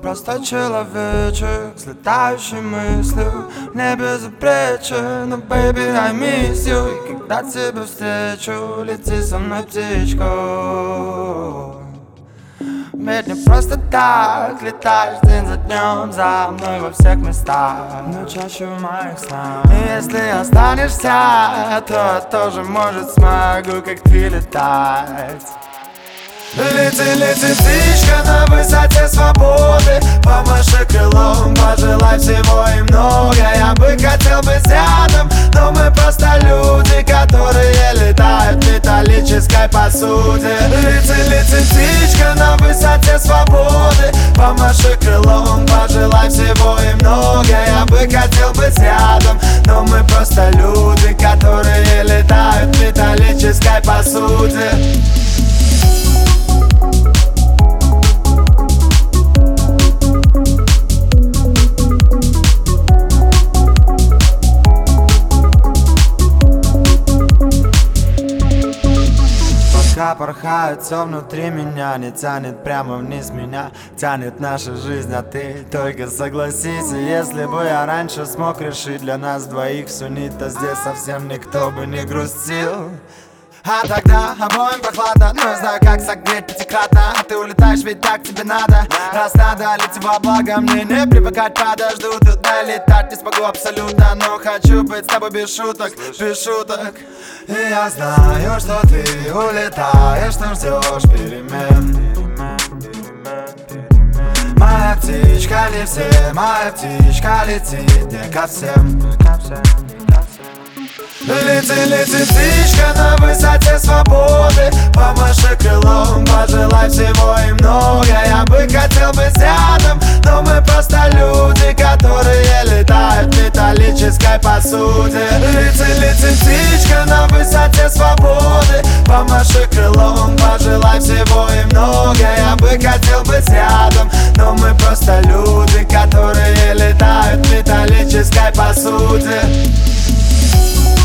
просто человечек с летающей мыслью. В небе запречен, но baby I miss you. И когда тебя встречу, лети со мной, птичка. Ведь не просто так летаешь день за днем за мной во всех местах, но чаще в моих снах. И если останешься, то я тоже, может, смогу, как ты, летать. Лети, лети, птичка, на высоте свободы. Помаши крылом, пожелай всего и много. Я бы хотел быть рядом, но мы просто люди, которые летают в металлической посуде. Лети, лети, птичка, на высоте свободы. Помаши крылом, пожелай всего и много. Я бы хотел быть рядом, но мы просто люди, которые летают в металлической посуде. Пока порхает все внутри меня, не тянет прямо вниз меня, тянет наша жизнь, а ты только согласись. И если бы я раньше смог решить для нас двоих всю нить, то здесь совсем никто бы не грустил. А тогда обоим прохладно, но я знаю, как согреть пятикратно. А ты улетаешь, ведь так тебе надо. Раз надо, лети во благо, мне не привыкать, подожду. Туда летать не смогу абсолютно, но хочу быть с тобой без шуток, без шуток. И я знаю, что ты улетаешь, но ждешь перемен. Моя птичка не все, моя птичка летит не ко всем. Лети, лети, птичка, на высоте свободы. Помаши крылом, пожелай всего и много. Я бы хотел быть рядом, но мы просто люди, которые летают в металлической посуде. Лети, лети, птичка, на высоте свободы. Помаши крылом, пожелай всего и много. Я бы хотел быть рядом, но мы просто люди, которые летают в металлической посуде.